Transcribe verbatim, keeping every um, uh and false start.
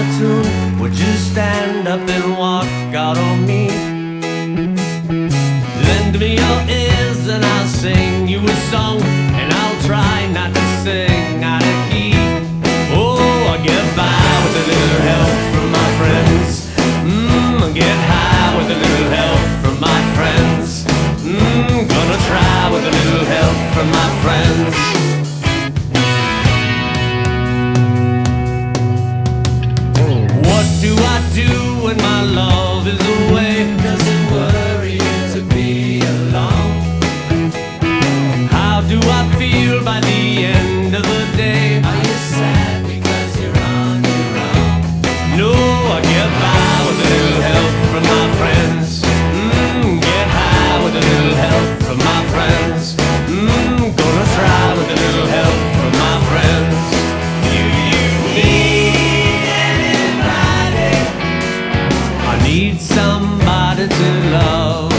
tune, would you stand up and walk out on me? Lend me your ears and I'll sing you a song, and I'll try not to sing out of key. Oh, I get by with a little help from my friends. Mmm, I get high with a little help from my friends. Mmm, gonna try with a little help from my friends. What do I do when my love is away? Does it worry you to be alone? How do I feel by the end of the day? Are you sad because you're on your own? No, I get by with a little help from my friends. Mmm, get high with a little help from my friends. Mmm, gonna try with a little help from my friends. Do you need anybody? I need somebody to love.